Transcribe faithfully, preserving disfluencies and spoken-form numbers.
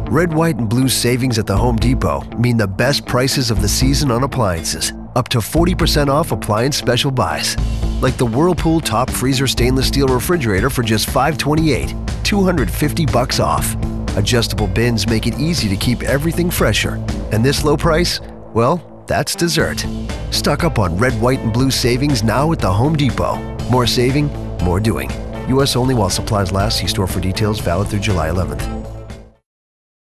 Red, white, and blue savings at the Home Depot mean the best prices of the season on appliances. Up to forty percent off appliance special buys. Like the Whirlpool Top Freezer Stainless Steel Refrigerator for just five hundred twenty-eight dollars, two hundred fifty bucks off. Adjustable bins make it easy to keep everything fresher. And this low price? Well, that's dessert. Stock up on red, white, and blue savings now at the Home Depot. More saving, more doing. U S only while supplies last. See store for details. Valid through July eleventh.